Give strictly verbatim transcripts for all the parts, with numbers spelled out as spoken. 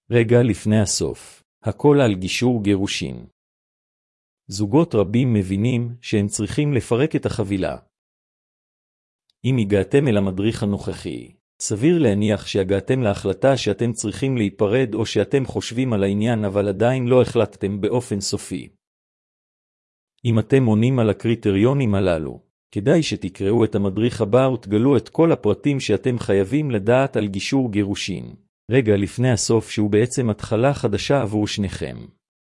רגע לפני הסוף, הכל על גישור גירושין. זוגות רבים מבינים שהם צריכים לפרק את החבילה. אם הגעתם אל המדריך הנוכחי, סביר להניח שהגעתם להחלטה שאתם צריכים להיפרד או שאתם חושבים על העניין אבל עדיין לא החלטתם באופן סופי. אם אתם עונים על הקריטריונים הללו, כדאי שתקראו את המדריך הבא ותגלו את כל הפרטים שאתם חייבים לדעת על גישור גירושין, רגע לפני הסוף שהוא בעצם התחלה חדשה עבור שניכם.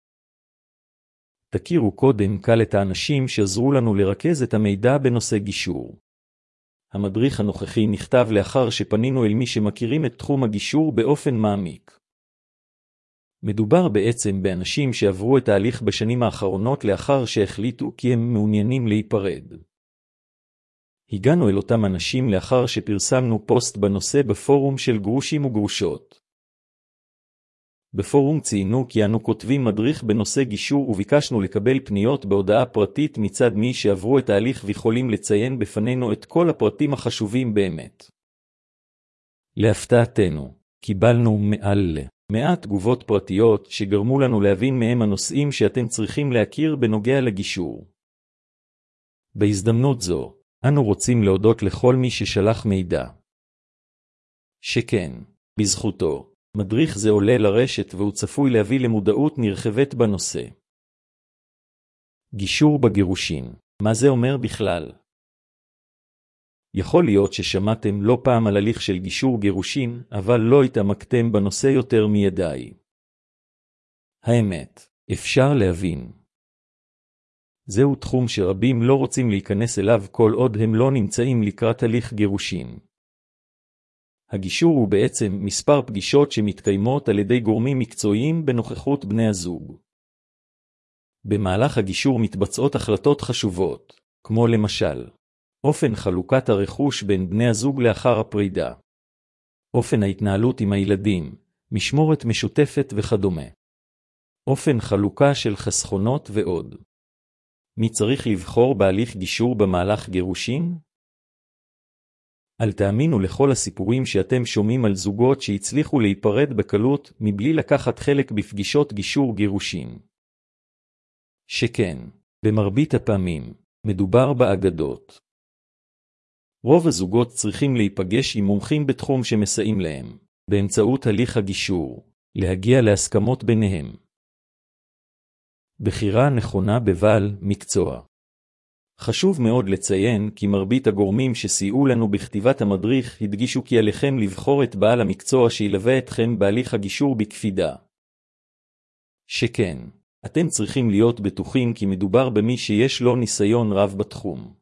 תכירו קודם כל את האנשים שעזרו לנו לרכז את המידע בנושא גישור. המדריך הנוכחי נכתב לאחר שפנינו אל מי שמכירים את תחום הגישור באופן מעמיק. מדובר בעצם באנשים שעברו את ההליך בשנים האחרונות לאחר שהחליטו כי הם מעוניינים להיפרד. הגענו אל אותם אנשים לאחר שפרסמנו פוסט בנושא בפורום של גרושים וגרושות. בפורום ציינו כי אנו כותבים מדריך בנושא גישור וביקשנו לקבל פניות בהודעה פרטית מצד מי שעברו את ההליך ויכולים לציין בפנינו את כל הפרטים החשובים באמת. להפתעתנו, קיבלנו מעל מאה תגובות פרטיות שגרמו לנו להבין מהם הנושאים שאתם צריכים להכיר בנוגע לגישור. בהזדמנות זו, אנו רוצים להודות לכל מי ששלח מידע. שכן, בזכותו, מדריך זה עולה לרשת והוא צפוי להביא למודעות נרחבת בנושא. גישור בגירושין, מה זה אומר בכלל? יכול להיות ששמעתם לא פעם על הליך של גישור גירושין, אבל לא התעמקתם בנושא יותר מידי. האמת, אפשר להבין. זהו תחום שרבים לא רוצים להיכנס אליו כל עוד הם לא נמצאים לקראת הליך גירושין. הגישור הוא בעצם מספר פגישות שמתקיימות על ידי גורמים מקצועיים בנוכחות בני הזוג. במהלך הגישור מתבצעות החלטות חשובות, כמו למשל, אופן חלוקת הרכוש בין בני הזוג לאחר הפרידה, אופן ההתנהלות עם הילדים, משמורת משותפת וכדומה, אופן חלוקה של חסכונות ועוד. מי צריך לבחור בהליך גישור במהלך גירושין? אל תאמינו לכל הסיפורים שאתם שומעים על זוגות שהצליחו להיפרד בקלות מבלי לקחת חלק בפגישות גישור גירושין. שכן, במרבית הפעמים, מדובר באגדות. רוב הזוגות צריכים להיפגש עם מומחים בתחום שמסייעים להם, באמצעות הליך הגישור, להגיע להסכמות ביניהם. בחירה נכונה בבעל מקצוע. חשוב מאוד לציין כי מרבית הגורמים שסייעו לנו בכתיבת המדריך הדגישו כי עליכם לבחור את בעל המקצוע שילווה אתכם בהליך הגישור בקפידה. שכן, אתם צריכים להיות בטוחים כי מדובר במי שיש לו ניסיון רב בתחום.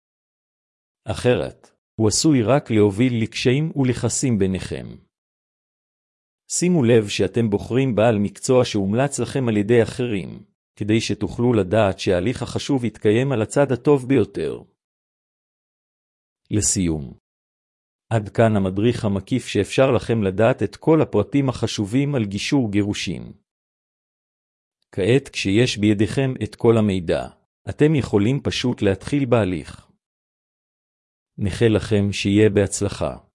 אחרת, הוא עשוי רק להוביל לקשיים ולחסים ביניכם. שימו לב שאתם בוחרים בעל מקצוע שהומלץ לכם על ידי אחרים, כדי שתוכלו לדעת שההליך החשוב יתקיים על הצד הטוב ביותר. לסיום, עד כאן המדריך המקיף שאפשר לכם לדעת את כל הפרטים החשובים על גישור גירושין. כעת כשיש בידיכם את כל המידע, אתם יכולים פשוט להתחיל בהליך. נאחל לכם שיהיה בהצלחה.